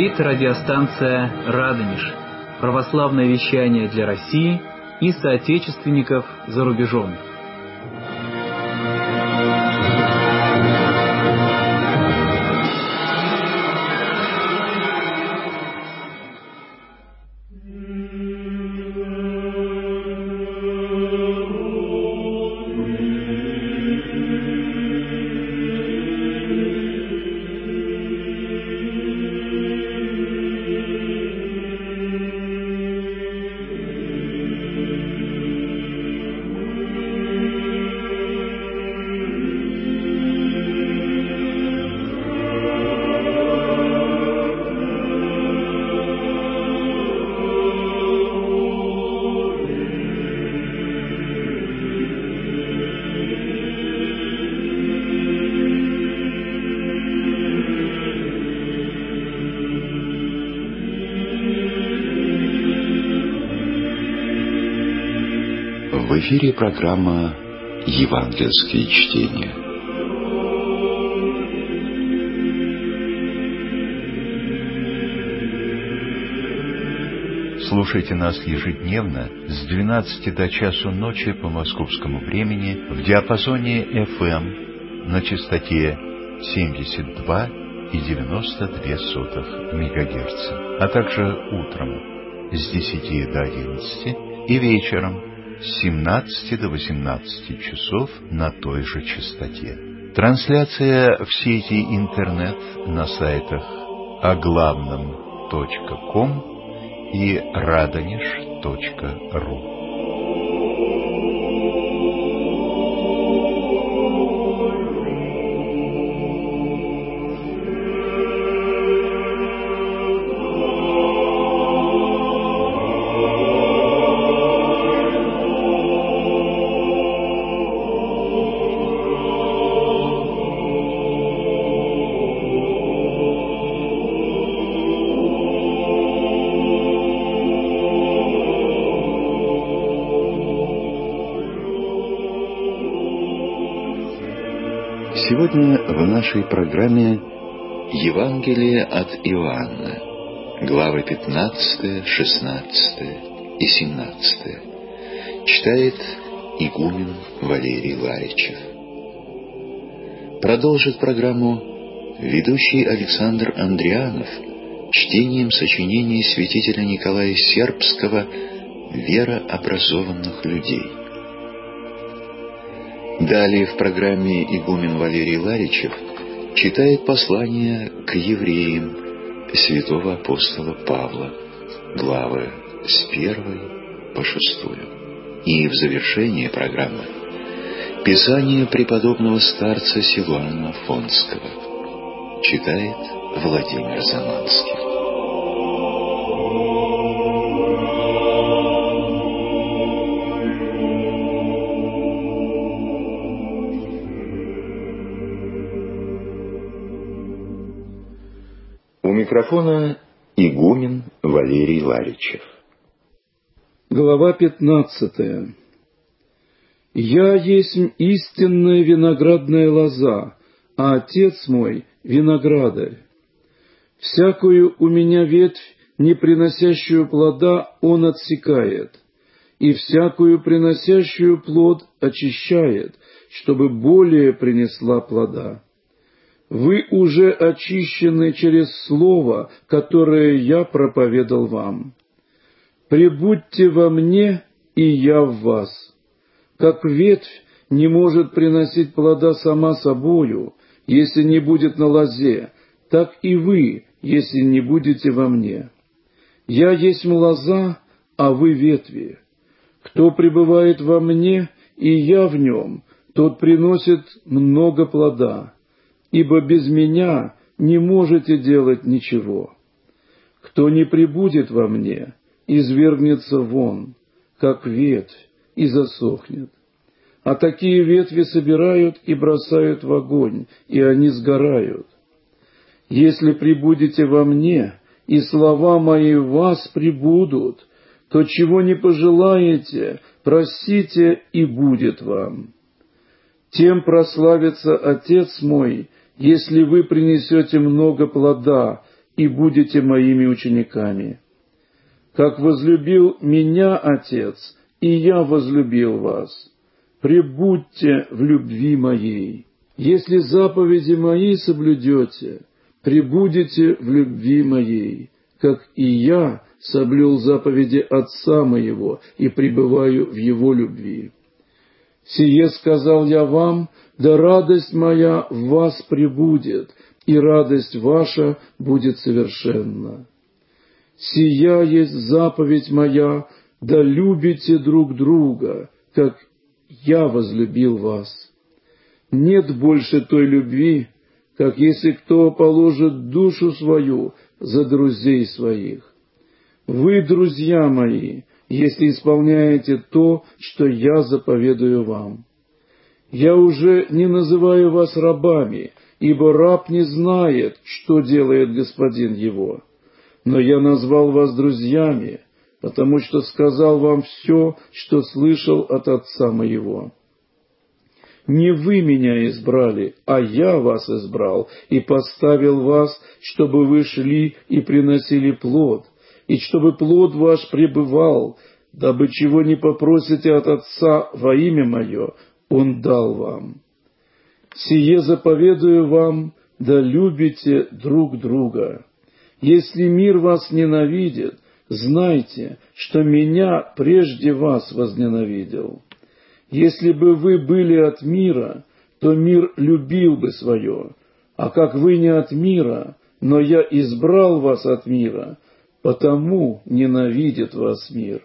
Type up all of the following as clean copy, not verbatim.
Говорит радиостанция «Радонеж». Православное вещание для России и соотечественников за рубежом. В эфире программа «Евангельские чтения». Слушайте нас ежедневно с 12 до часу ночи по московскому времени в диапазоне FM на частоте 72,92 МГц, а также утром с 10 до 11 и вечером с 17 до 18 часов на той же частоте. Трансляция в сети интернет на сайтах оглавном.ком и radonеж.ру. Сегодня в нашей программе Евангелие от Иоанна, главы 15, 16 и 17. Читает игумен Валерий Ларичев. Продолжит программу ведущий Александр Андрианов чтением сочинений святителя Николая Сербского «Вера образованных людей». Далее в программе игумен Валерий Ларичев читает послание к евреям святого апостола Павла, главы с 1 по 6. И в завершение программы Писание преподобного старца Силуана Афонского читает Владимир Заманский. У микрофона игумен Валерий Ларичев. Глава 15. «Я есть истинная виноградная лоза, а Отец мой — виноградарь. Всякую у меня ветвь, не приносящую плода, Он отсекает, и всякую приносящую плод очищает, чтобы более принесла плода. Вы уже очищены через слово, которое я проповедал вам. Пребудьте во мне, и я в вас. Как ветвь не может приносить плода сама собою, если не будет на лозе, так и вы, если не будете во мне. Я есть лоза, а вы ветви. Кто пребывает во мне, и я в нем, тот приносит много плода. Ибо без меня не можете делать ничего. Кто не пребудет во мне, извергнется вон, как ветвь, и засохнет. А такие ветви собирают и бросают в огонь, и они сгорают. Если пребудете во мне, и слова мои в вас пребудут, то чего не пожелаете, просите, и будет вам. Тем прославится Отец мой, если вы принесете много плода, и будете моими учениками. Как возлюбил меня Отец, и я возлюбил вас. Пребудьте в любви моей. Если заповеди мои соблюдете, пребудете в любви моей, как и я соблюл заповеди Отца моего и пребываю в его любви. Сие сказал я вам, да радость моя в вас пребудет, и радость ваша будет совершенна. Сия есть заповедь моя, да любите друг друга, как я возлюбил вас. Нет больше той любви, как если кто положит душу свою за друзей своих. Вы, друзья мои, если исполняете то, что я заповедую вам. Я уже не называю вас рабами, ибо раб не знает, что делает господин его. Но я назвал вас друзьями, потому что сказал вам все, что слышал от Отца моего. Не вы меня избрали, а я вас избрал и поставил вас, чтобы вы шли и приносили плод, и чтобы плод ваш пребывал, дабы чего не попросите от Отца во имя Мое, Он дал вам. Сие заповедую вам, да любите друг друга. Если мир вас ненавидит, знайте, что Меня прежде вас возненавидел. Если бы вы были от мира, то мир любил бы свое, а как вы не от мира, но я избрал вас от мира, потому ненавидит вас мир.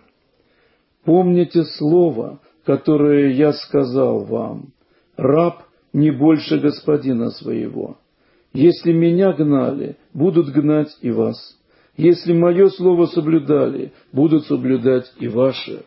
Помните слово, которое я сказал вам: раб не больше господина своего. Если меня гнали, будут гнать и вас. Если мое слово соблюдали, будут соблюдать и ваше.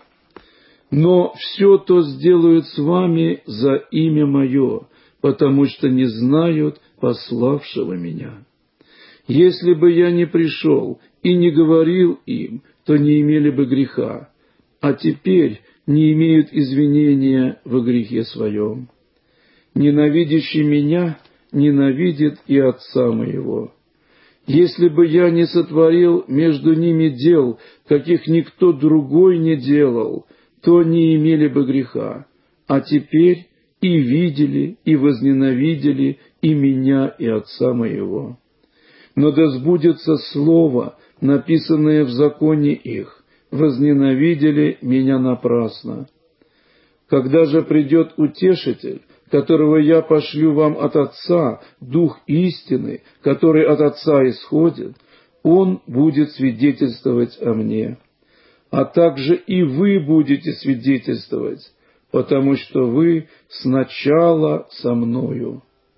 Но все то сделают с вами за имя Мое, потому что не знают пославшего Меня. Если бы я не пришел и не говорил им, то не имели бы греха, а теперь не имеют извинения во грехе своем. Ненавидящий Меня ненавидит и Отца Моего. Если бы я не сотворил между ними дел, каких никто другой не делал, то не имели бы греха, а теперь и видели, и возненавидели и Меня, и Отца Моего. Но да сбудется слово, написанное в законе их: возненавидели Меня напрасно. Когда же придет Утешитель, которого я пошлю вам от Отца, Дух истины, который от Отца исходит, Он будет свидетельствовать о Мне. А также и вы будете свидетельствовать, потому что вы сначала со Мною.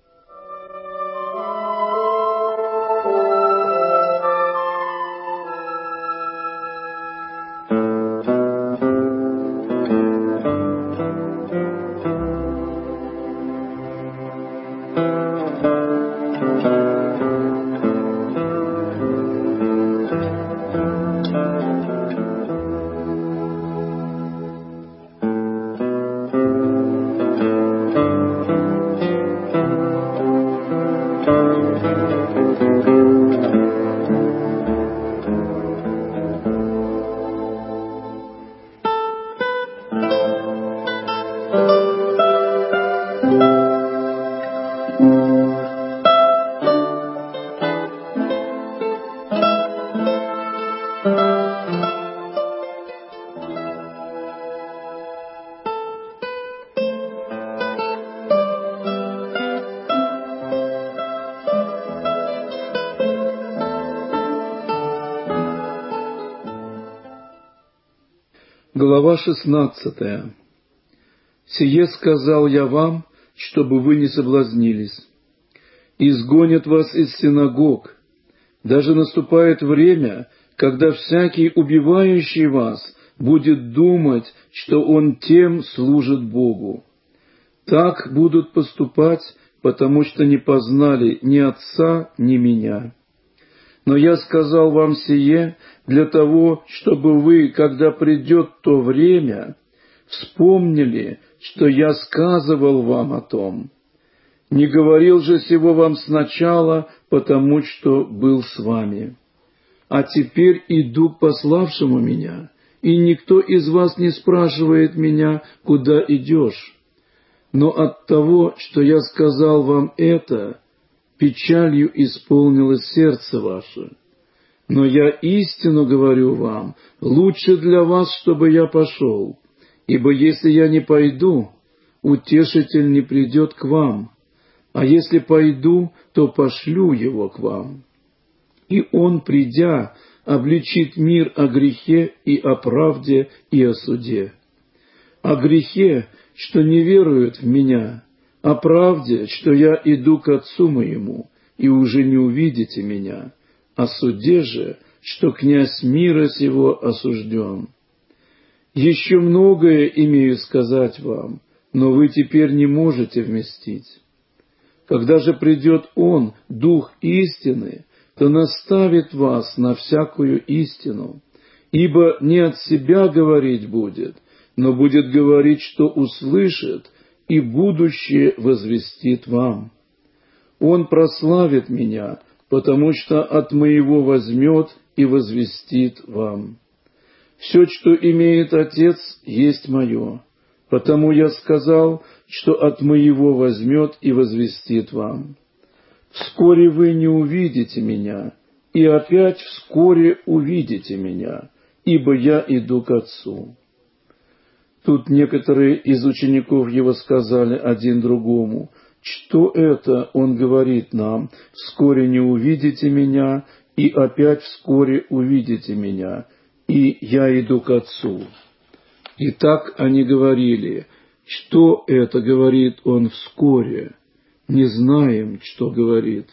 Глава 16. «Сие сказал я вам, чтобы вы не соблазнились. Изгонят вас из синагог. Даже наступает время, когда всякий, убивающий вас, будет думать, что он тем служит Богу. Так будут поступать, потому что не познали ни Отца, ни Меня. Но я сказал вам сие для того, чтобы вы, когда придет то время, вспомнили, что я сказывал вам о том. Не говорил же сего вам сначала, потому что был с вами. А теперь иду к пославшему меня, и никто из вас не спрашивает меня, куда идешь. Но от того, что я сказал вам это, печалью исполнилось сердце ваше. Но я истину говорю вам, лучше для вас, чтобы я пошел, ибо если я не пойду, утешитель не придет к вам, а если пойду, то пошлю его к вам. И он, придя, обличит мир о грехе и о правде и о суде. О грехе, что не веруют в меня, о правде, что я иду к Отцу моему, и уже не увидите меня, о суде же, что князь мира сего осужден. Еще многое имею сказать вам, но вы теперь не можете вместить. Когда же придет Он, Дух истины, то наставит вас на всякую истину, ибо не от себя говорить будет, но будет говорить, что услышит, и будущее возвестит вам. Он прославит меня, потому что от моего возьмет и возвестит вам. Все, что имеет Отец, есть мое, потому я сказал, что от моего возьмет и возвестит вам. Вскоре вы не увидите меня, и опять вскоре увидите меня, ибо я иду к Отцу». Тут некоторые из учеников его сказали один другому: «Что это он говорит нам? Вскоре не увидите меня, и опять вскоре увидите меня, и я иду к Отцу». И так они говорили: «Что это говорит он вскоре? Не знаем, что говорит».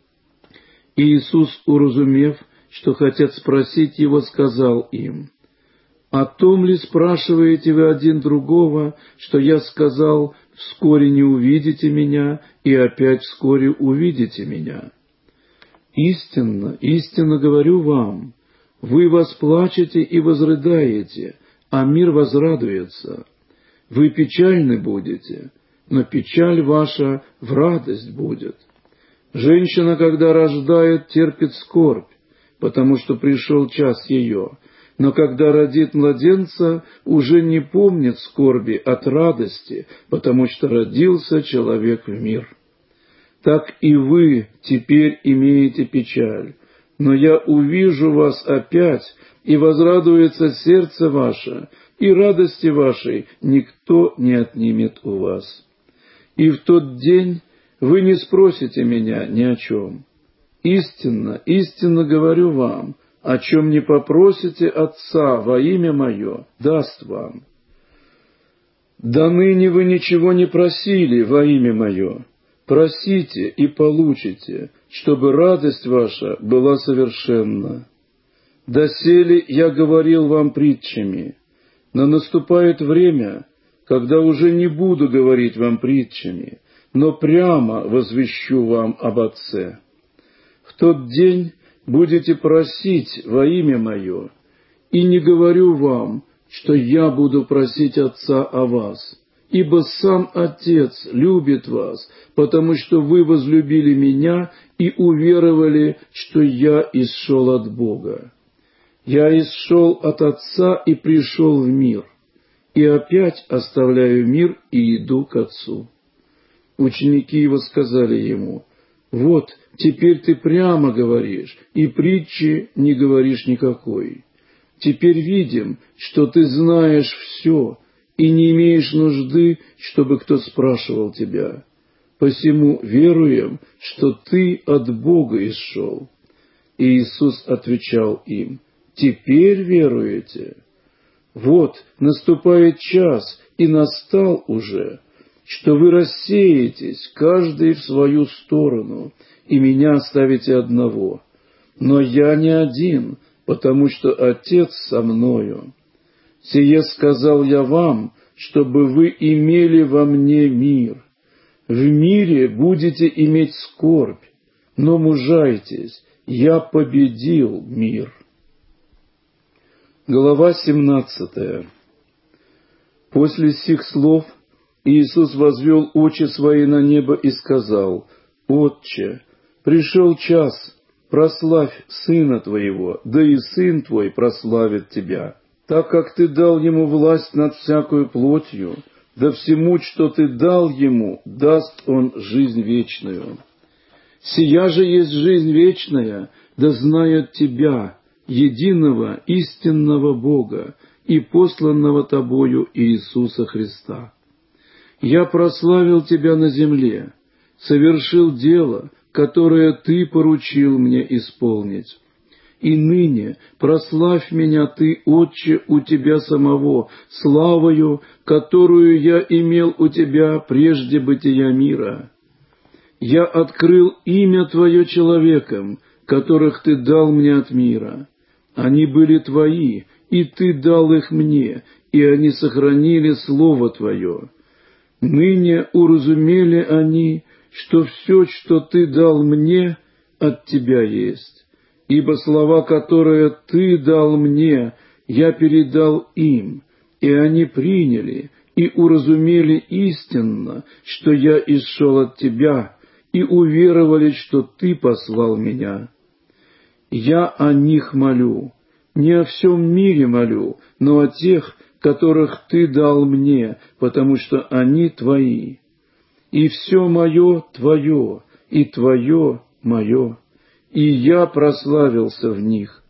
И Иисус, уразумев, что хотят спросить его, сказал им: «О том ли спрашиваете вы один другого, что я сказал, вскоре не увидите меня, и опять вскоре увидите меня? Истинно, истинно говорю вам, вы восплачете и возрыдаете, а мир возрадуется. Вы печальны будете, но печаль ваша в радость будет. Женщина, когда рождает, терпит скорбь, потому что пришел час ее, но когда родит младенца, уже не помнит скорби от радости, потому что родился человек в мир. Так и вы теперь имеете печаль, но я увижу вас опять, и возрадуется сердце ваше, и радости вашей никто не отнимет у вас. И в тот день вы не спросите меня ни о чем. Истинно, истинно говорю вам, о чем не попросите Отца во имя Мое, даст вам. До ныне вы ничего не просили во имя Мое. Просите и получите, чтобы радость ваша была совершенна. Доселе я говорил вам притчами, но наступает время, когда уже не буду говорить вам притчами, но прямо возвещу вам об Отце. В тот день будете просить во имя Мое, и не говорю вам, что я буду просить Отца о вас, ибо сам Отец любит вас, потому что вы возлюбили Меня и уверовали, что я исшел от Бога. Я исшел от Отца и пришел в мир, и опять оставляю мир и иду к Отцу». Ученики Его сказали Ему: «Вот, теперь ты прямо говоришь, и притчи не говоришь никакой. Теперь видим, что ты знаешь все, и не имеешь нужды, чтобы кто спрашивал тебя. Посему веруем, что ты от Бога исшел». И Иисус отвечал им: «Теперь веруете? Вот наступает час, и настал уже, что вы рассеетесь, каждый в свою сторону, и Меня оставите одного. Но я не один, потому что Отец со Мною. Сие сказал я вам, чтобы вы имели во Мне мир. В мире будете иметь скорбь, но мужайтесь, я победил мир». Глава 17. После сих слов Иисус возвел очи свои на небо и сказал: «Отче, пришел час, прославь Сына Твоего, да и Сын Твой прославит Тебя, так как Ты дал Ему власть над всякою плотью, да всему, что Ты дал Ему, даст Он жизнь вечную. Сия же есть жизнь вечная, да знают Тебя, единого истинного Бога и посланного Тобою Иисуса Христа. Я прославил Тебя на земле, совершил дело, которое Ты поручил мне исполнить. И ныне прославь меня Ты, Отче, у Тебя самого, славою, которую я имел у Тебя прежде бытия мира. Я открыл имя Твое человекам, которых Ты дал мне от мира. Они были Твои, и Ты дал их мне, и они сохранили Слово Твое. Ныне уразумели они, что все, что Ты дал мне, от Тебя есть. Ибо слова, которые Ты дал мне, я передал им, и они приняли и уразумели истинно, что я исшел от Тебя, и уверовали, что Ты послал меня. Я о них молю, не о всем мире молю, но о тех, которых Ты дал мне, потому что они Твои. И все мое Твое, и Твое мое, и я прославился в них.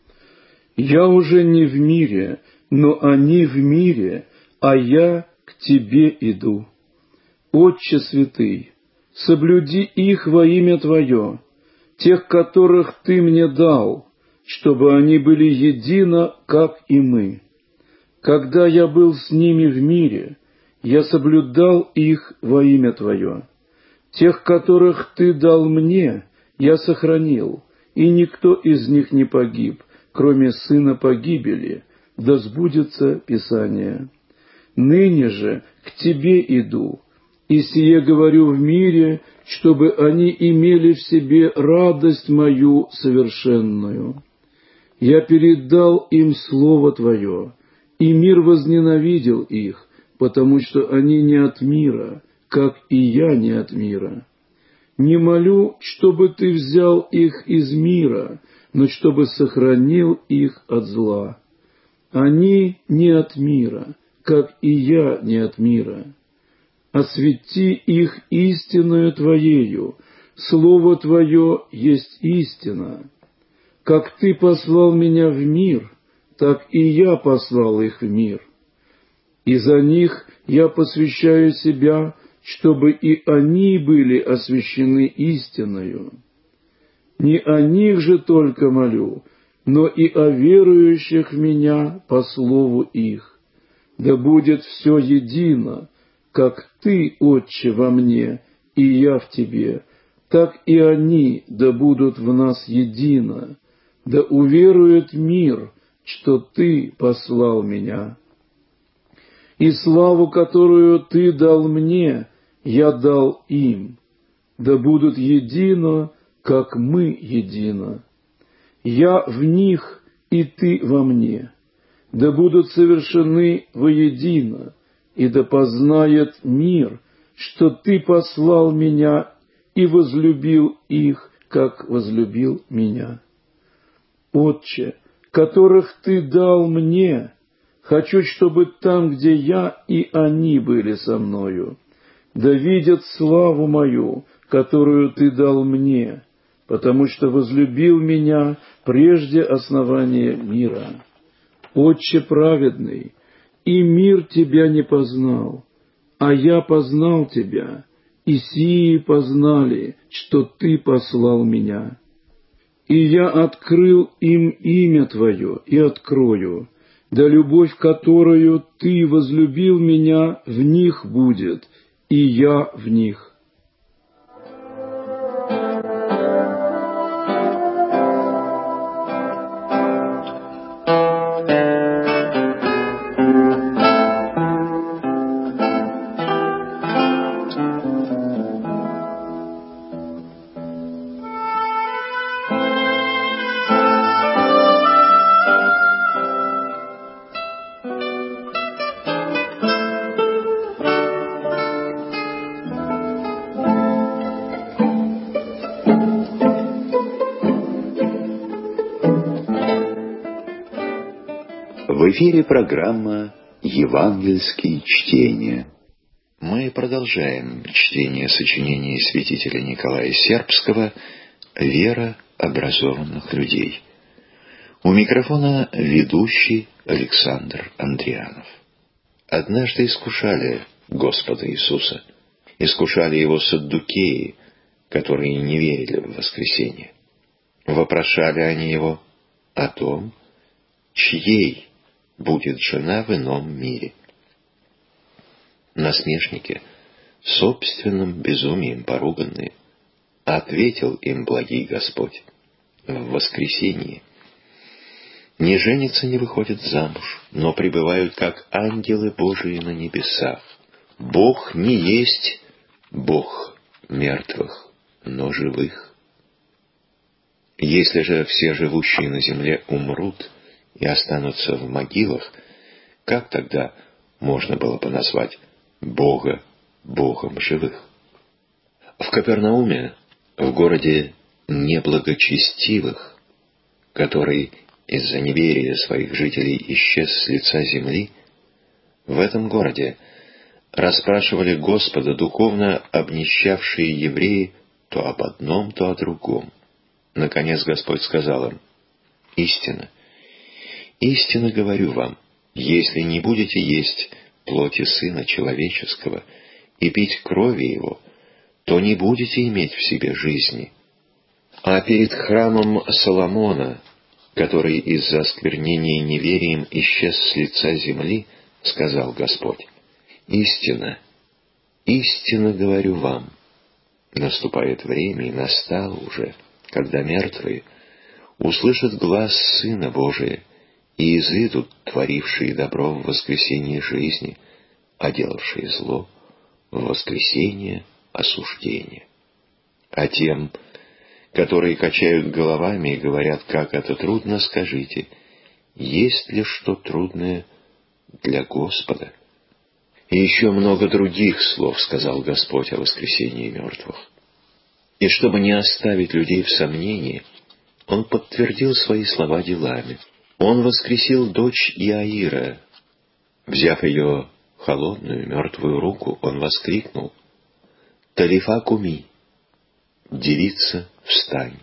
Я уже не в мире, но они в мире, а я к Тебе иду. Отче святый, соблюди их во имя Твое, тех, которых Ты мне дал, чтобы они были едино, как и мы. Когда я был с ними в мире, я соблюдал их во имя Твое. Тех, которых Ты дал мне, я сохранил, и никто из них не погиб, кроме сына погибели, да сбудется Писание. Ныне же к Тебе иду, и сие говорю в мире, чтобы они имели в себе радость мою совершенную. Я передал им Слово Твое, и мир возненавидел их, потому что они не от мира, как и я не от мира. Не молю, чтобы Ты взял их из мира, но чтобы сохранил их от зла. Они не от мира, как и я не от мира. Освети их истиною Твоею, Слово Твое есть истина. Как Ты послал меня в мир, так и я послал их в мир. И за них я посвящаю себя, чтобы и они были освящены истиною. Не о них же только молю, но и о верующих в Меня по слову их. Да будет все едино, как Ты, Отче, во мне, и я в Тебе, так и они да будут в нас едино, да уверует мир, что Ты послал Меня. И славу, которую Ты дал мне, я дал им, да будут едино, как мы едино. Я в них, и Ты во мне, да будут совершены воедино, и да познает мир, что Ты послал Меня и возлюбил их, как возлюбил Меня. Отче, которых Ты дал мне, хочу, чтобы там, где я, и они были со мною, да видят славу мою, которую Ты дал мне, потому что возлюбил Меня прежде основания мира. Отче праведный, и мир Тебя не познал, а я познал Тебя, и сии познали, что Ты послал Меня. И я открыл им имя Твое и открою, да любовь, которую Ты возлюбил Меня, в них будет, и я в них. В эфире программа «Евангельские чтения». Мы продолжаем чтение сочинений святителя Николая Сербского «Вера образованных людей». У микрофона ведущий Александр Андрианов. Однажды искушали Господа Иисуса. Искушали Его саддукеи, которые не верили в воскресение. Вопрошали они Его о том, чьей будет жена в ином мире. Насмешники, собственным безумием поруганные, ответил им благий Господь: в воскресении не женятся, не выходят замуж, но пребывают, как ангелы Божии на небесах. Бог не есть Бог мертвых, но живых. Если же все живущие на земле умрут и останутся в могилах, как тогда можно было бы назвать Бога Богом живых? В Капернауме, в городе неблагочестивых, который из-за неверия своих жителей исчез с лица земли, в этом городе расспрашивали Господа духовно обнищавшие евреи то об одном, то о другом. Наконец Господь сказал им: «Истинно, истинно говорю вам, если не будете есть плоти Сына Человеческого и пить крови Его, то не будете иметь в себе жизни». А перед храмом Соломона, который из-за осквернения неверием исчез с лица земли, сказал Господь: «Истинно, истинно говорю вам, наступает время, и настало уже, когда мертвые услышат глас Сына Божия и изыдут творившие добро в воскресенье жизни, а делавшие зло в воскресенье осуждения. А тем, которые качают головами и говорят, как это трудно, скажите: есть ли что трудное для Господа?» И еще много других слов сказал Господь о воскресении мертвых. И чтобы не оставить людей в сомнении, Он подтвердил свои слова делами. Он воскресил дочь Иаира. Взяв ее холодную мертвую руку, Он воскликнул: «Талифа куми, девица, встань!»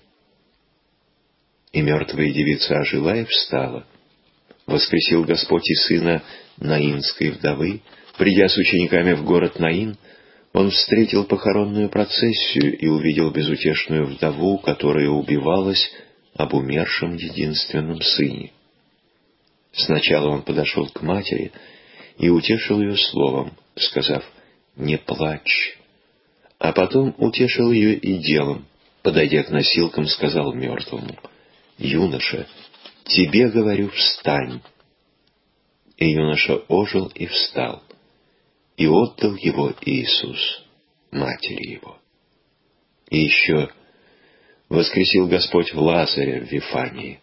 И мертвая девица ожила и встала. Воскресил Господь и сына наинской вдовы. Придя с учениками в город Наин, Он встретил похоронную процессию и увидел безутешную вдову, которая убивалась об умершем единственном сыне. Сначала Он подошел к матери и утешил ее словом, сказав: «Не плачь», а потом утешил ее и делом, подойдя к носилкам, сказал мертвому: «Юноша, тебе говорю, встань». И юноша ожил и встал, и отдал его Иисус матери его. И еще воскресил Господь Лазаря в Вифании.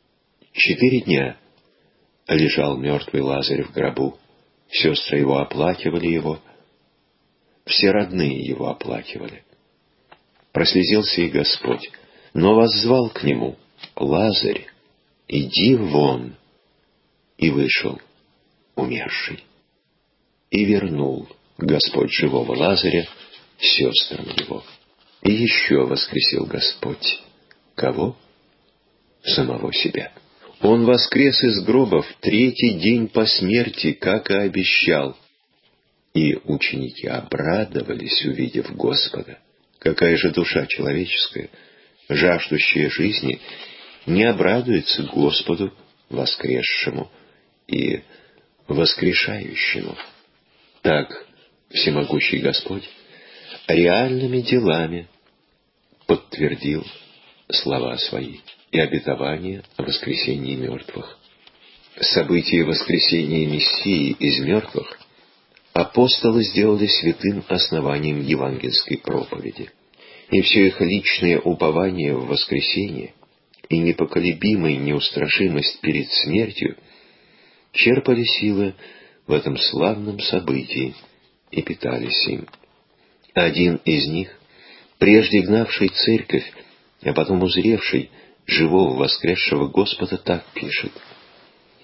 4 дня лежал мертвый Лазарь в гробу, сестры его оплакивали его, все родные его оплакивали. Прослезился и Господь, но воззвал к нему: «Лазарь, иди вон!» И вышел умерший. И вернул Господь живого Лазаря сестрам его. И еще воскресил Господь. Кого? Самого себя. Он воскрес из гроба в 3-й день по смерти, как и обещал. И ученики обрадовались, увидев Господа. Какая же душа человеческая, жаждущая жизни, не обрадуется Господу воскресшему и воскрешающему? Так всемогущий Господь реальными делами подтвердил слова свои и обетование о воскресении мертвых. Событие воскресения Мессии из мертвых апостолы сделали святым основанием евангельской проповеди. И все их личное упование в воскресение и непоколебимая неустрашимость перед смертью черпали силы в этом славном событии и питались им. Один из них, прежде гнавший церковь, а потом узревший живого воскресшего Господа, так пишет: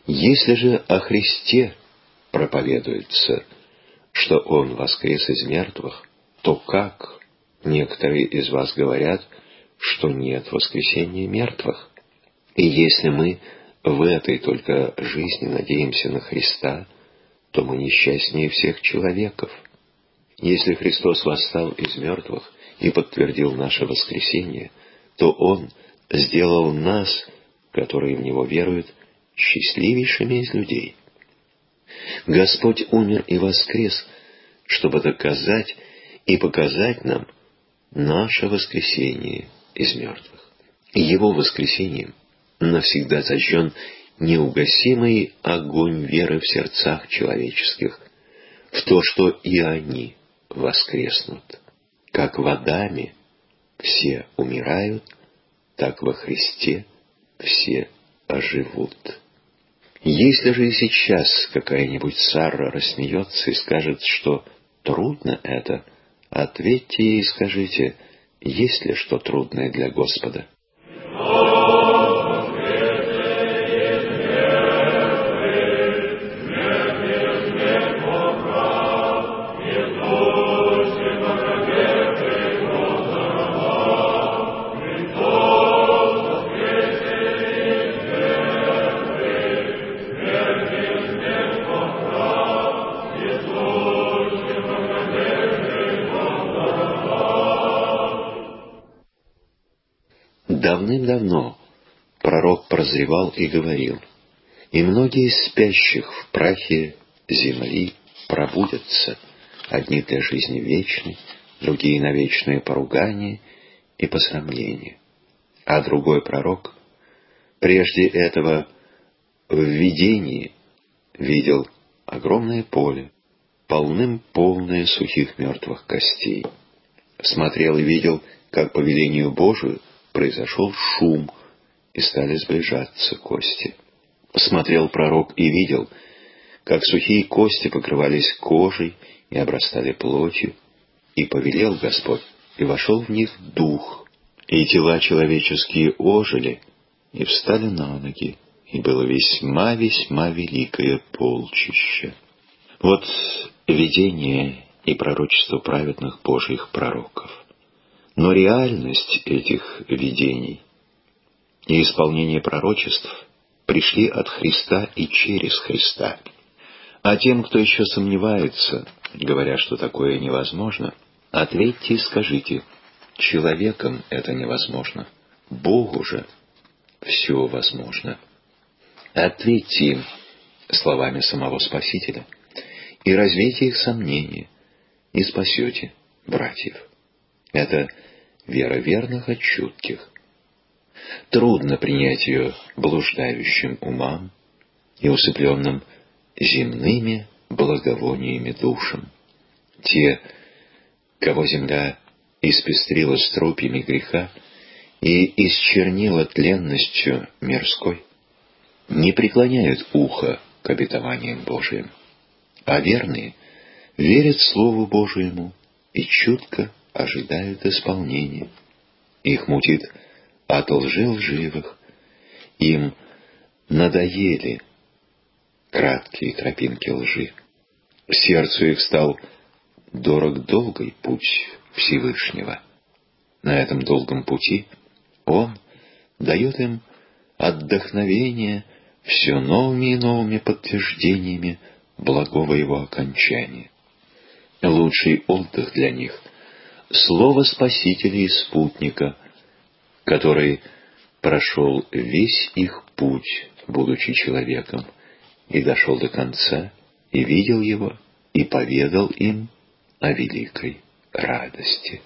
Если же о Христе проповедуется, что Он воскрес из мертвых, то как некоторые из вас говорят, что нет воскресения мертвых? И если мы в этой только жизни надеемся на Христа, то мы несчастнее всех человеков. Если Христос восстал из мертвых и подтвердил наше воскресение, то Он сделал нас, которые в Него веруют, счастливейшими из людей. Господь умер и воскрес, чтобы доказать и показать нам наше воскресение из мертвых. Его воскресением навсегда зажжен неугасимый огонь веры в сердцах человеческих, в то, что и они воскреснут. Как в Адаме все умирают, так во Христе все оживут. Если же и сейчас какая-нибудь Сарра рассмеется и скажет, что трудно это, ответьте ей и скажите, есть ли что трудное для Господа? Давным-давно пророк прозревал и говорил: «И многие из спящих в прахе земли пробудятся, одни для жизни вечной, другие на вечное поругание и посрамление». А другой пророк прежде этого в видении видел огромное поле, полным-полное сухих мертвых костей. Смотрел и видел, как по велению Божию произошел шум, и стали сближаться кости. Смотрел пророк и видел, как сухие кости покрывались кожей и обрастали плотью, и повелел Господь, и вошел в них дух, и тела человеческие ожили, и встали на ноги, и было весьма-весьма великое полчище. Вот видение и пророчество праведных Божьих пророков. Но реальность этих видений и исполнение пророчеств пришли от Христа и через Христа. А тем, кто еще сомневается, говоря, что такое невозможно, ответьте и скажите: человеком это невозможно, Богу же все возможно. Ответьте им словами самого Спасителя и развейте их сомнения, и спасете братьев. Это вера верных от чутких. Трудно принять ее блуждающим умам и усыпленным земными благовониями душам. Те, кого земля испестрила струпьями греха и исчернила тленностью мирской, не преклоняют ухо к обетованиям Божиим, а верные верят Слову Божьему и чутко ожидают исполнения. Их мутит от лжи лживых, им надоели краткие тропинки лжи. Сердцу их стал дорог долгий путь Всевышнего. На этом долгом пути Он дает им отдохновение все новыми и новыми подтверждениями благого Его окончания. Лучший отдых для них — Слово Спасителя и спутника, который прошел весь их путь, будучи человеком, и дошел до конца, и видел его, и поведал им о великой радости.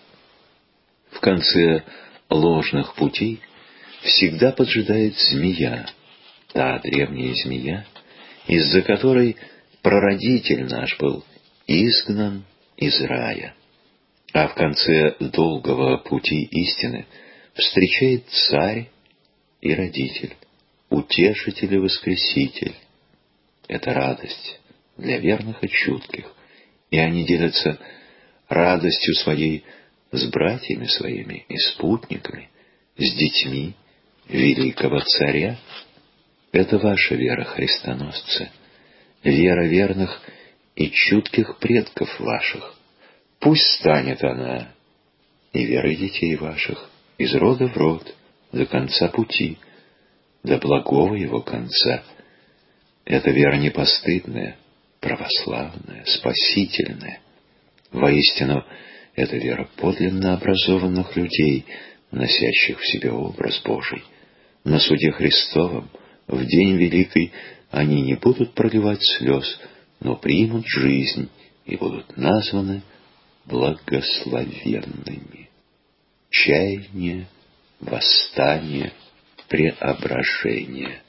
В конце ложных путей всегда поджидает змея, та древняя змея, из-за которой прародитель наш был изгнан из рая. А в конце долгого пути истины встречает Царь и Родитель, Утешитель и Воскреситель. Это радость для верных и чутких, и они делятся радостью своей с братьями своими и спутниками, с детьми великого Царя. Это ваша вера, христоносцы, вера верных и чутких предков ваших. Пусть станет она и верой детей ваших из рода в род до конца пути, до благого его конца. Это вера непостыдная, православная, спасительная. Воистину, это вера подлинно образованных людей, носящих в себе образ Божий. На суде Христовом, в день великий, они не будут проливать слез, но примут жизнь и будут названы благословенными. Чаяние, восстание, преображение.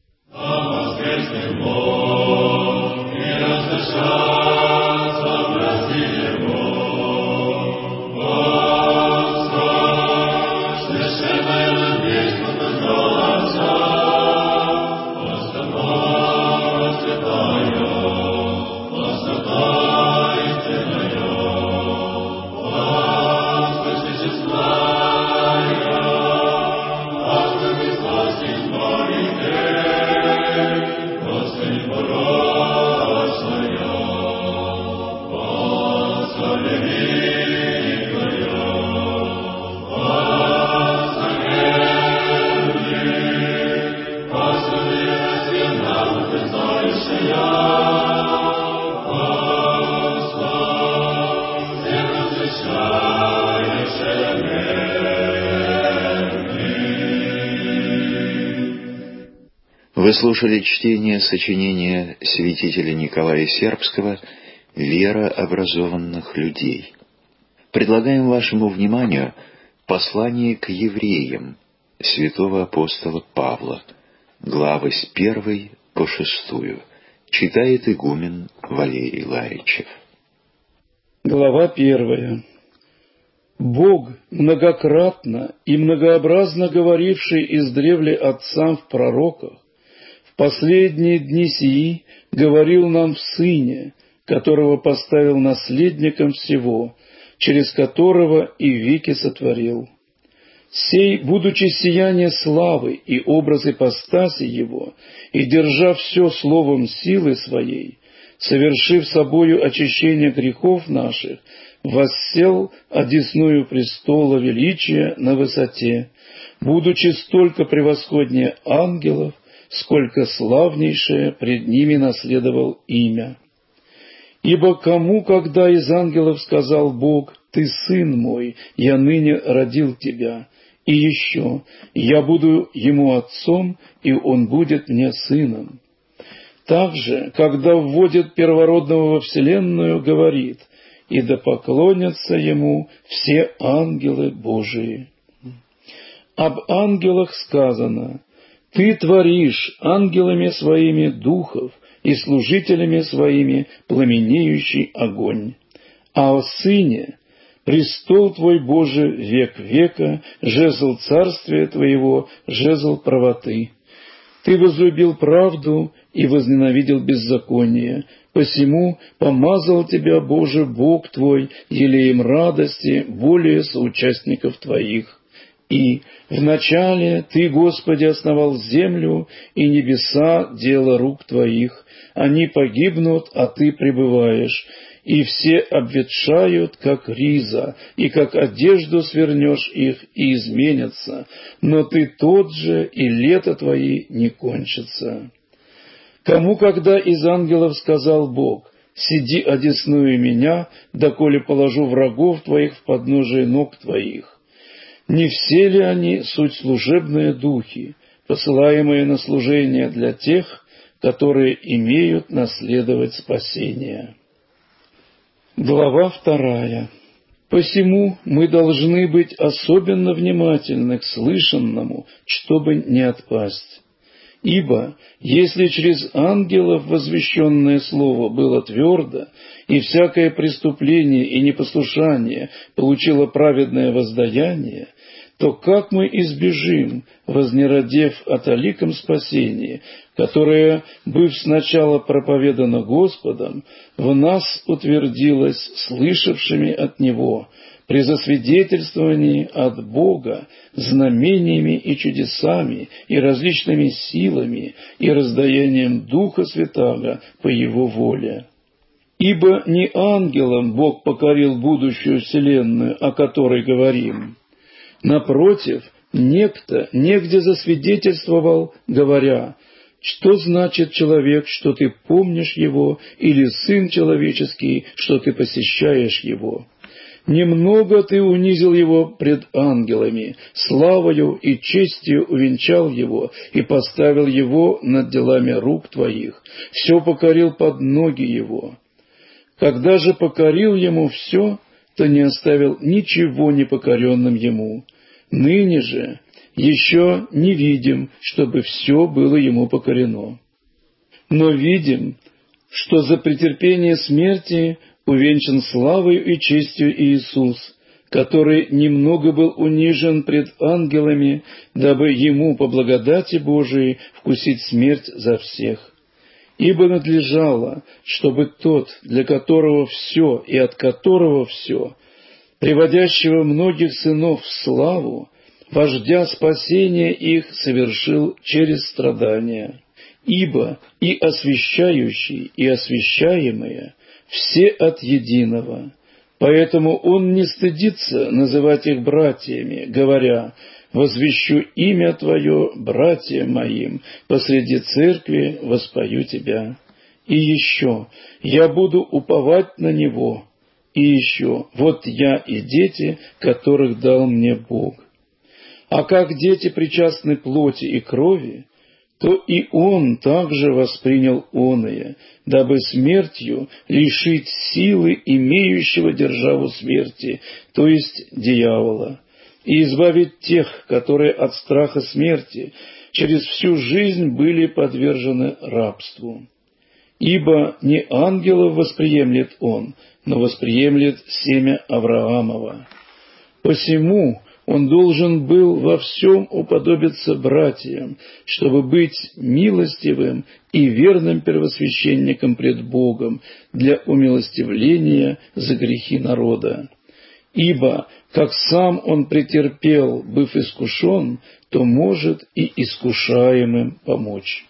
Вы слушали чтение сочинения святителя Николая Сербского «Вера образованных людей». Предлагаем вашему вниманию послание к евреям святого апостола Павла, главы с 1 по 6. Читает игумен Валерий Ларичев. Глава 1. Бог, многократно и многообразно говоривший издревле отцам в пророках, в последние дни сии говорил нам в Сыне, которого поставил наследником всего, через которого и веки сотворил. Сей, будучи сияние славы и образ ипостаси Его, и держа все словом силы Своей, совершив собою очищение грехов наших, воссел одесную престола величия на высоте, будучи столько превосходнее ангелов, сколько славнейшее пред ними наследовал имя. Ибо кому, когда из ангелов сказал Бог: «Ты сын мой, я ныне родил тебя», и еще: «Я буду ему отцом, и он будет мне сыном». Также, когда вводит первородного во вселенную, говорит: «И да поклонятся ему все ангелы Божии». Об ангелах сказано: «Ты творишь ангелами своими духов и служителями своими пламенеющий огонь». А о Сыне: «Престол Твой, Боже, век века, жезл царствия Твоего, жезл правоты. Ты возлюбил правду и возненавидел беззаконие, посему помазал Тебя, Боже, Бог Твой, елеем радости более соучастников Твоих. И вначале Ты, Господи, основал землю, и небеса — дело рук Твоих. Они погибнут, а Ты пребываешь, и все обветшают, как риза, и как одежду свернешь их, и изменятся. Но Ты тот же, и лета Твои не кончатся». Кому, когда из ангелов сказал Бог: «Сиди одесную меня, доколе положу врагов Твоих в подножие ног Твоих»? Не все ли они суть служебные духи, посылаемые на служение для тех, которые имеют наследовать спасение? Глава 2. Посему мы должны быть особенно внимательны к слышанному, чтобы не отпасть. Ибо если через ангелов возвещенное слово было твердо, и всякое преступление и непослушание получило праведное воздаяние, то как мы избежим, вознеродев о таликом спасении, которое, быв сначала проповедано Господом, в нас утвердилось слышавшими от Него, при засвидетельствовании от Бога знамениями и чудесами и различными силами и раздаянием Духа Святаго по Его воле. Ибо не ангелам Бог покорил будущую вселенную, о которой говорим. Напротив, некто негде засвидетельствовал, говоря: «Что значит человек, что ты помнишь его, или сын человеческий, что ты посещаешь его? Немного ты унизил его пред ангелами, славою и честью увенчал его и поставил его над делами рук твоих, все покорил под ноги его. Когда же покорил ему все, то не оставил ничего непокоренным ему. Ныне же еще не видим, чтобы все было ему покорено. Но видим, что за претерпение смерти увенчан славою и честью Иисус, который немного был унижен пред ангелами, дабы ему по благодати Божией вкусить смерть за всех. Ибо надлежало, чтобы тот, для которого все и от которого все, приводящего многих сынов в славу, вождя спасения их совершил через страдания. Ибо и освящающий, и освящаемые все от единого. Поэтому он не стыдится называть их братьями, говоря: «Возвещу имя Твое братьям моим, посреди церкви воспою Тебя». И еще: «Я буду уповать на Него». И еще: «Вот я и дети, которых дал мне Бог». А как дети причастны плоти и крови, то и он также воспринял оное, дабы смертью лишить силы имеющего державу смерти, то есть дьявола, и избавить тех, которые от страха смерти через всю жизнь были подвержены рабству. Ибо не ангелов восприемлет он, но восприемлет семя Авраамова. Посему он должен был во всем уподобиться братьям, чтобы быть милостивым и верным первосвященником пред Богом для умилостивления за грехи народа. Ибо, как сам он претерпел, быв искушен, то может и искушаемым помочь.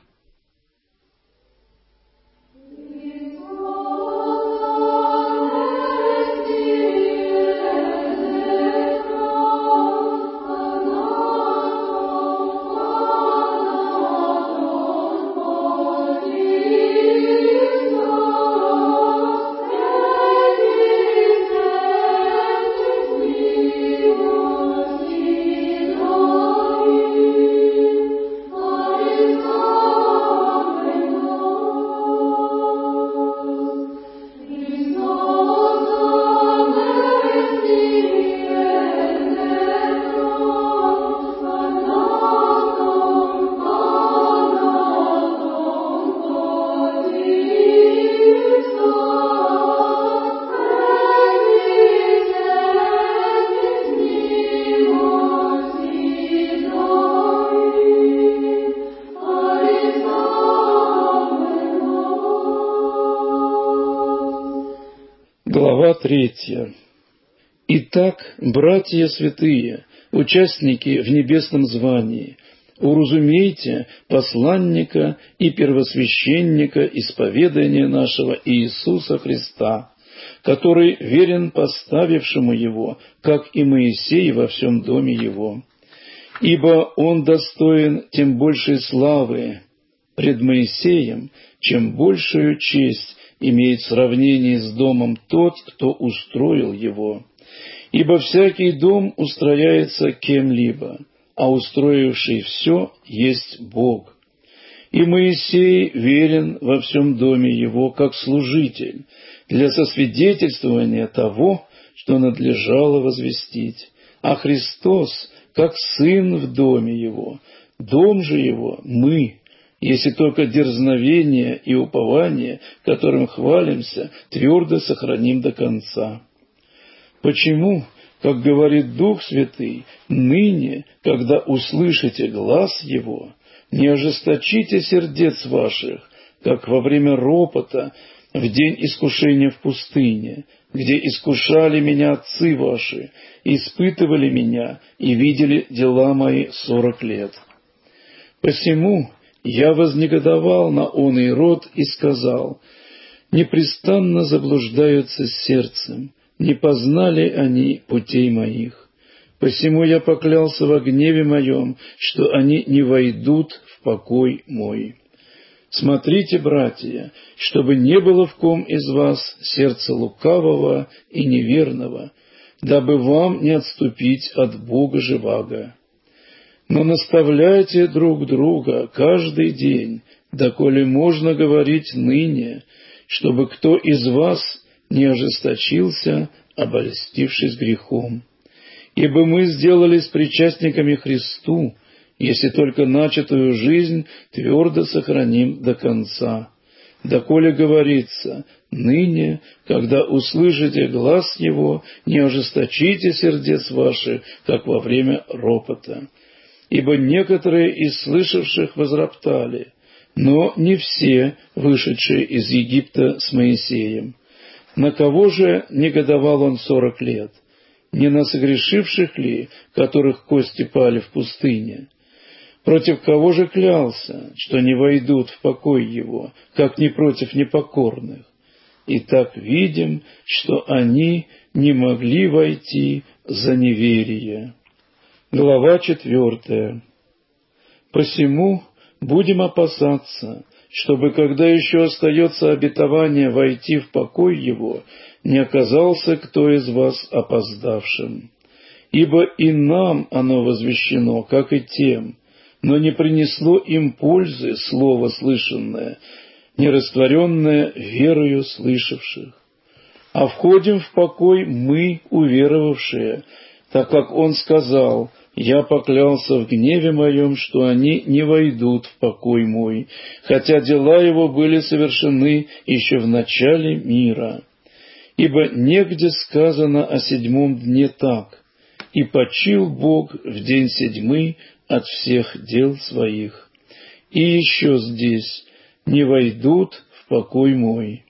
Глава 3. Итак, братья святые, участники в небесном звании, уразумейте посланника и первосвященника исповедания нашего Иисуса Христа, который верен поставившему его, как и Моисей во всем доме его. Ибо он достоин тем большей славы пред Моисеем, чем большую честь имеет в сравнении с домом тот, кто устроил его. Ибо всякий дом устрояется кем-либо, а устроивший все есть Бог. И Моисей верен во всем доме его, как служитель, для сосвидетельствования того, что надлежало возвестить, а Христос, как сын в доме его, дом же его мы, если только дерзновение и упование, которым хвалимся, твердо сохраним до конца. Почему, как говорит Дух Святый, ныне, когда услышите глас Его, не ожесточите сердец ваших, как во время ропота, в день искушения в пустыне, где искушали меня отцы ваши, испытывали меня и видели дела мои 40 лет. Посему я вознегодовал на оный род и сказал: непрестанно заблуждаются сердцем, не познали они путей моих. Посему я поклялся во гневе моем, что они не войдут в покой мой. Смотрите, братья, чтобы не было в ком из вас сердца лукавого и неверного, дабы вам не отступить от Бога живаго. Но наставляйте друг друга каждый день, доколе можно говорить ныне, чтобы кто из вас не ожесточился, обольстившись грехом. Ибо мы сделались причастниками Христу, если только начатую жизнь твердо сохраним до конца. Доколе говорится: ныне, когда услышите глас Его, не ожесточите сердец ваших, как во время ропота. Ибо некоторые из слышавших возроптали, но не все, вышедшие из Египта с Моисеем. На кого же негодовал он 40 лет? Не на согрешивших ли, которых кости пали в пустыне? Против кого же клялся, что не войдут в покой его, как не против непокорных? Итак, видим, что они не могли войти за неверие. Глава 4. Посему будем опасаться, чтобы, когда еще остается обетование войти в покой его, не оказался кто из вас опоздавшим. Ибо и нам оно возвещено, как и тем, но не принесло им пользы слово слышанное, не растворенное верою слышавших. А входим в покой мы, уверовавшие, так как Он сказал: «Я поклялся в гневе моем, что они не войдут в покой мой, хотя дела его были совершены еще в начале мира». Ибо негде сказано о 7 дне так: «И почил Бог в день 7 от всех дел своих». И еще здесь: «Не войдут в покой мой».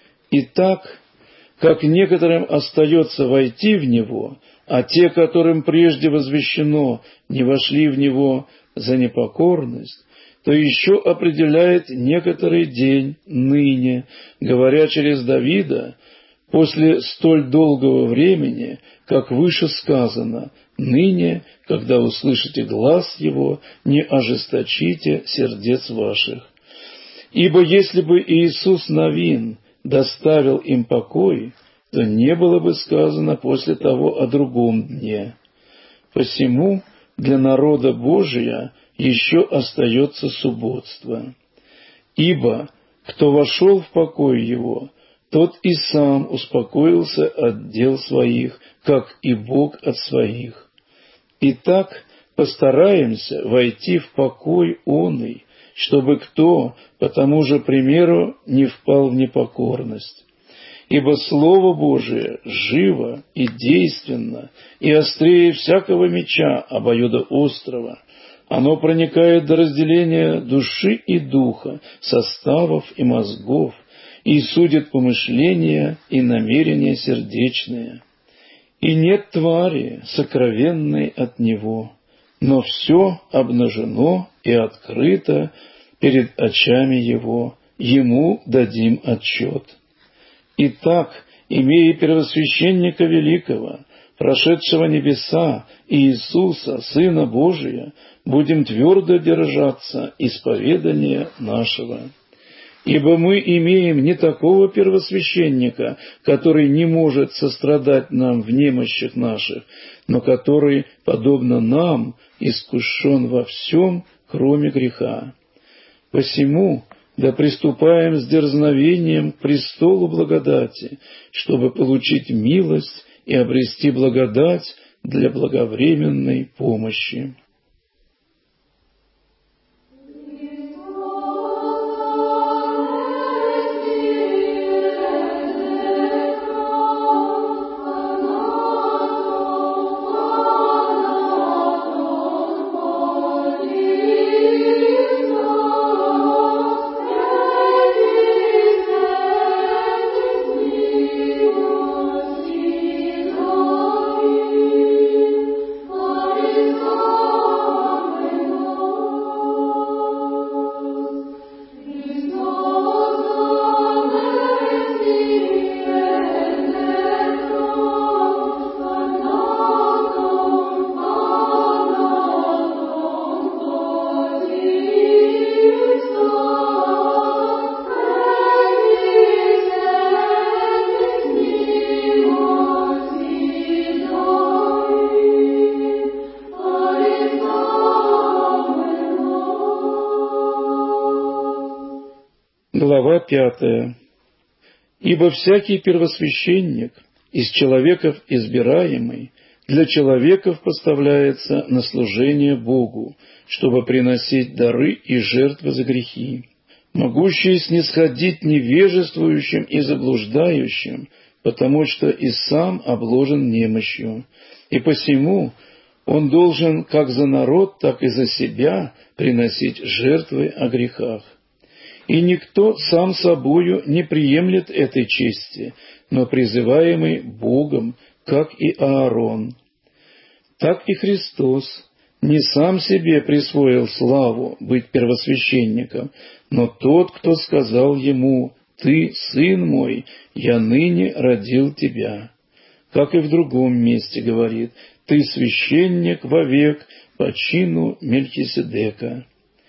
Итак, как некоторым остается войти в него, а те, которым прежде возвещено, не вошли в него за непокорность, то еще определяет некоторый день ныне, говоря через Давида: после столь долгого времени, как выше сказано: ныне, когда услышите глас его, не ожесточите сердец ваших. Ибо если бы Иисус Навин доставил им покой, то не было бы сказано после того о другом дне. Посему для народа Божия еще остается субботство. Ибо кто вошел в покой его, тот и сам успокоился от дел своих, как и Бог от своих. Итак, постараемся войти в покой оный, чтобы кто по тому же примеру не впал в непокорность. Ибо Слово Божие живо и действенно, и острее всякого меча обоюдоострого. Оно проникает до разделения души и духа, составов и мозгов, и судит помышления и намерения сердечные. И нет твари, сокровенной от Него, но все обнажено и открыто перед очами Его, Ему дадим отчет. Итак, имея первосвященника великого, прошедшего небеса, Иисуса, Сына Божия, будем твердо держаться исповедания нашего. Ибо мы имеем не такого первосвященника, который не может сострадать нам в немощах наших, но который, подобно нам, искушен во всем, кроме греха. Посему да приступаем с дерзновением к престолу благодати, чтобы получить милость и обрести благодать для благовременной помощи. Глава 5. «Ибо всякий первосвященник, из человеков избираемый, для человеков поставляется на служение Богу, чтобы приносить дары и жертвы за грехи, могущие снисходить невежествующим и заблуждающим, потому что и сам обложен немощью, и посему он должен как за народ, так и за себя приносить жертвы о грехах. И никто сам собою не приемлет этой чести, но призываемый Богом, как и Аарон. Так и Христос не сам себе присвоил славу быть первосвященником, но тот, кто сказал ему: «Ты, сын мой, я ныне родил тебя». Как и в другом месте говорит: «Ты священник вовек по чину Мельхиседека».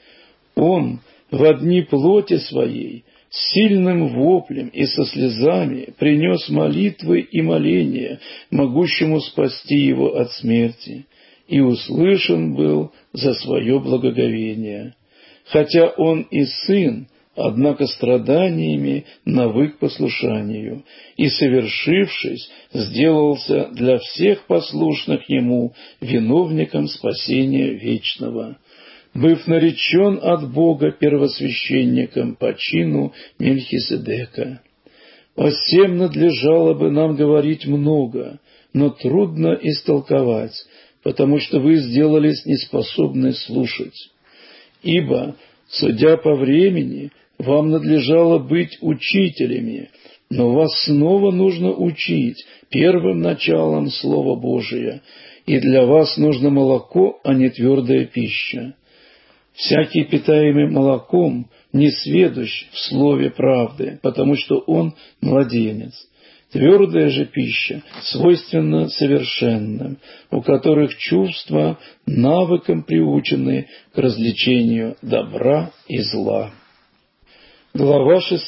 Он во дни плоти своей с сильным воплем и со слезами принес молитвы и моления, могущему спасти его от смерти, и услышан был за свое благоговение. Хотя он и сын, однако страданиями навык послушанию, и, совершившись, сделался для всех послушных ему виновником спасения вечного, быв наречен от Бога первосвященником по чину Мельхиседека. О сем надлежало бы нам говорить много, но трудно истолковать, потому что вы сделались неспособны слушать. Ибо, судя по времени, вам надлежало быть учителями, но вас снова нужно учить первым началом Слова Божия, и для вас нужно молоко, а не твердая пища. Всякий, питаемый молоком, не сведущ в слове правды, потому что он младенец. Твердая же пища свойственна совершенным, у которых чувства навыком приучены к различению добра и зла. Глава 6.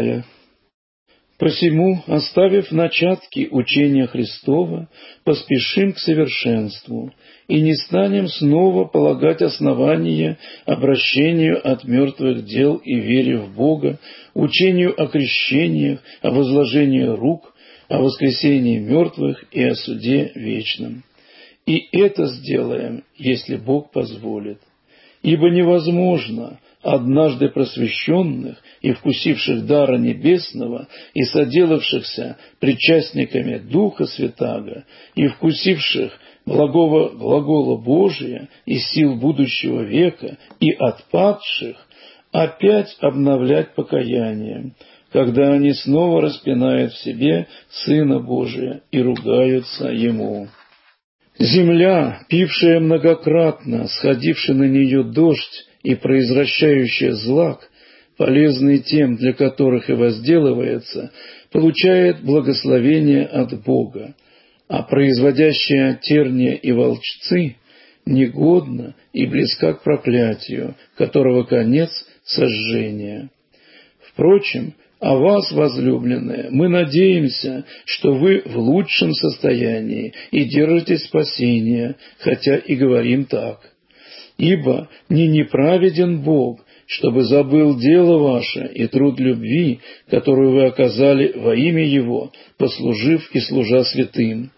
«Посему, оставив начатки учения Христова, поспешим к совершенству, и не станем снова полагать основания обращению от мертвых дел и вере в Бога, учению о крещениях, о возложении рук, о воскресении мертвых и о суде вечном. И это сделаем, если Бог позволит. Ибо невозможно однажды просвещенных и вкусивших дара небесного и соделавшихся причастниками Духа Святаго и вкусивших благого глагола Божия и сил будущего века и отпадших опять обновлять покаянием, когда они снова распинают в себе Сына Божия и ругаются Ему. Земля, пившая многократно сходивший на нее дождь и произвращающая злак, полезный тем, для которых и возделывается, получает благословение от Бога, а производящая терния и волчцы негодна и близка к проклятию, которого конец — сожжение. Впрочем, о вас, возлюбленные, мы надеемся, что вы в лучшем состоянии и держите спасения, хотя и говорим так. Ибо не неправеден Бог, чтобы забыл дело ваше и труд любви, которую вы оказали во имя Его, послужив и служа святым.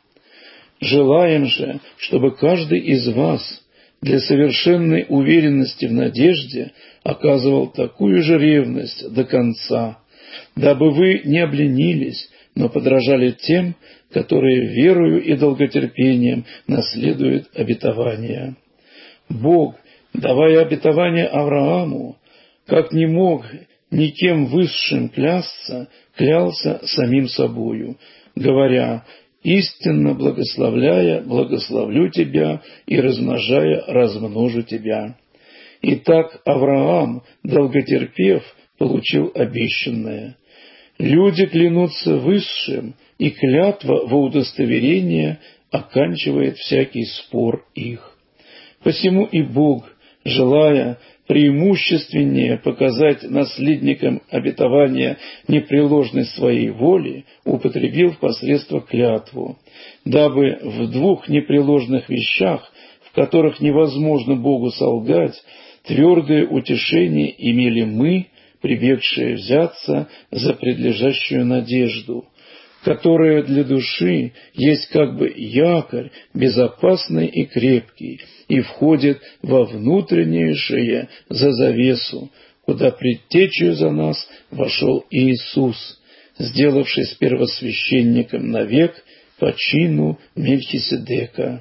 Желаем же, чтобы каждый из вас для совершенной уверенности в надежде оказывал такую же ревность до конца, дабы вы не обленились, но подражали тем, которые верою и долготерпением наследуют обетования. Бог, давая обетование Аврааму, как не мог никем высшим клясться, клялся самим собою, говоря: «Истинно благословляя, благословлю тебя, и размножая, размножу тебя». Итак, Авраам, долготерпев, получил обещанное. Люди клянутся высшим, и клятва во удостоверение оканчивает всякий спор их. Посему и Бог, желая преимущественнее показать наследникам обетования непреложность своей воли, употребил впоследствии клятву, дабы в двух непреложных вещах, в которых невозможно Богу солгать, твердое утешение имели мы, прибегшие взяться за предлежащую надежду, которая для души есть как бы якорь, безопасный и крепкий, и входит во внутреннейшее за завесу, куда предтечью за нас вошел Иисус, сделавшись первосвященником навек по чину Мельхиседека.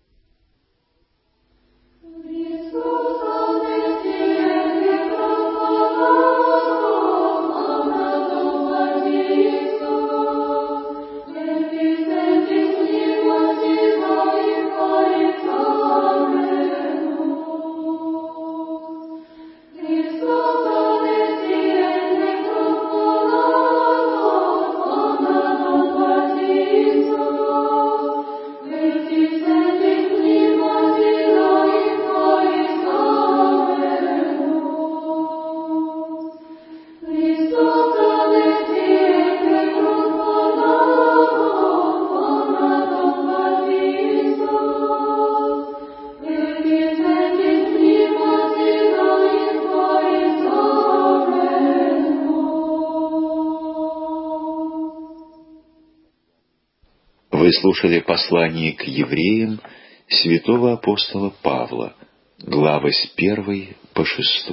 Вы слушали послание к евреям святого апостола Павла, главы с 1 по 6.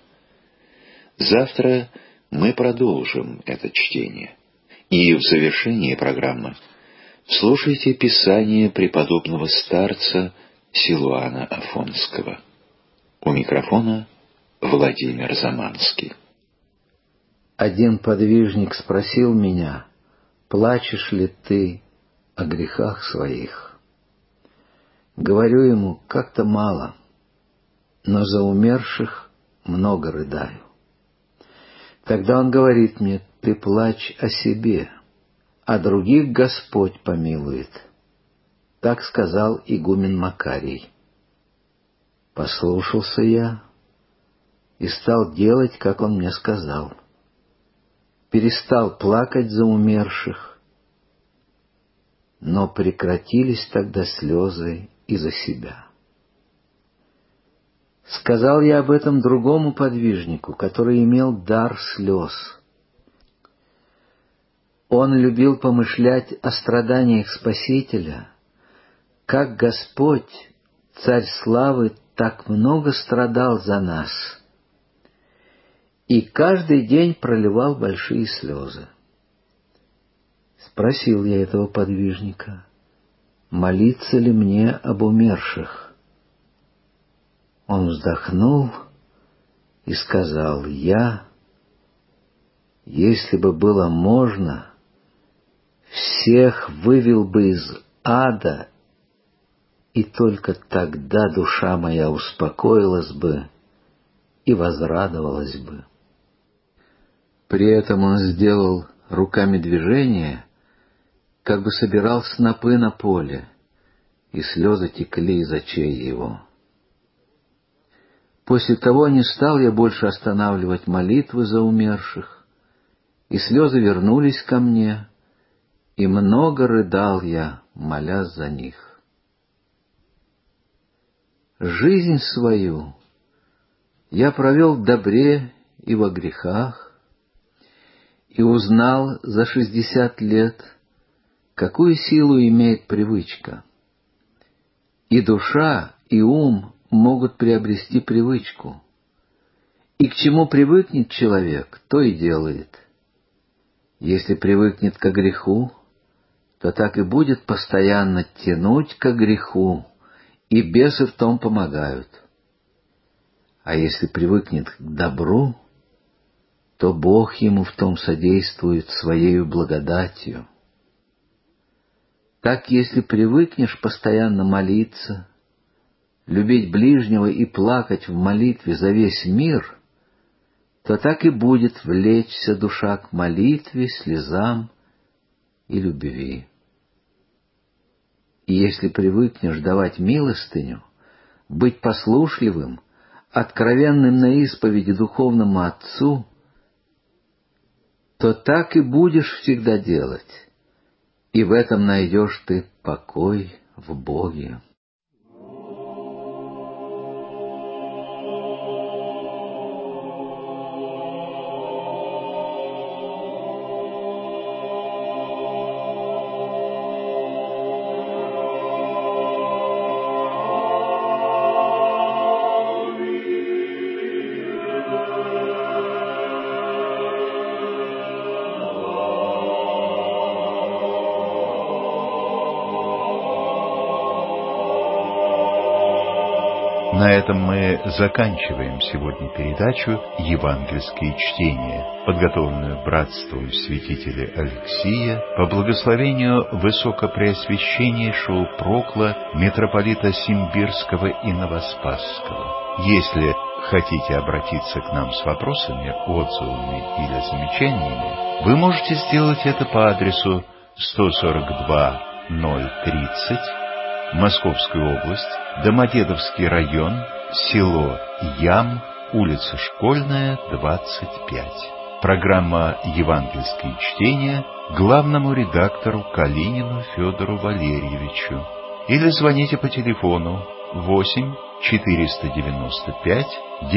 Завтра мы продолжим это чтение. И в завершении программы слушайте Писание преподобного старца Силуана Афонского. У микрофона Владимир Заманский. Один подвижник спросил меня: «Плачешь ли ты о грехах своих?» Говорю ему: как-то мало, но за умерших много рыдаю. Тогда он говорит мне: ты плачь о себе, а других Господь помилует. Так сказал игумен Макарий. Послушался я и стал делать, как он мне сказал. Перестал плакать за умерших, но прекратились тогда слезы и за себя. Сказал я об этом другому подвижнику, который имел дар слез. Он любил помышлять о страданиях Спасителя, как Господь, Царь славы, так много страдал за нас, и каждый день проливал большие слезы. Спросил я этого подвижника: молиться ли мне об умерших? Он вздохнул и сказал: если бы было можно, всех вывел бы из ада, и только тогда душа моя успокоилась бы и возрадовалась бы. При этом он сделал руками движение, как бы собирал снопы на поле, и слезы текли из очей его. После того не стал я больше останавливать молитвы за умерших, и слезы вернулись ко мне, и много рыдал я, молясь за них. Жизнь свою я провел в добре и во грехах, и узнал за 60 лет, какую силу имеет привычка. И душа, и ум могут приобрести привычку. И к чему привыкнет человек, то и делает. Если привыкнет ко греху, то так и будет постоянно тянуть ко греху, и бесы в том помогают. А если привыкнет к добру, то Бог ему в том содействует своею благодатью. Так, если привыкнешь постоянно молиться, любить ближнего и плакать в молитве за весь мир, то так и будет влечься душа к молитве, слезам и любви. И если привыкнешь давать милостыню, быть послушливым, откровенным на исповеди духовному Отцу, то так и будешь всегда делать, и в этом найдешь ты покой в Боге. На этом мы заканчиваем сегодня передачу «Евангельские чтения», подготовленную братством святителя Алексия по благословению высокопреосвященнейшего Прокла митрополита Симбирского и Новоспасского. Если хотите обратиться к нам с вопросами, отзывами или замечаниями, вы можете сделать это по адресу 142-030, Московская область, Домодедовский район, село Ям, улица Школьная, 25. Программа «Евангельские чтения» главному редактору Калинину Федору Валерьевичу. Или звоните по телефону 8 495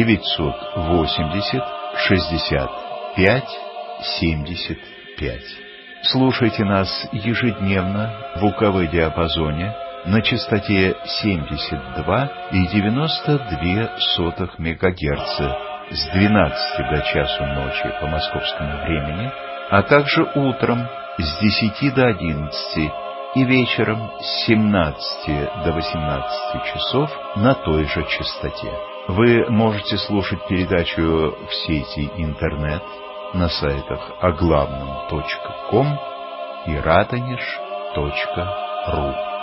980 65 75. Слушайте нас ежедневно в УКВ-диапазоне на частоте 72,92 МГц с 12 до часу ночи по московскому времени, а также утром с 10 до 11 и вечером с 17 до 18 часов на той же частоте. Вы можете слушать передачу в сети интернет на сайтах оглавном.ком и радонеж.ру.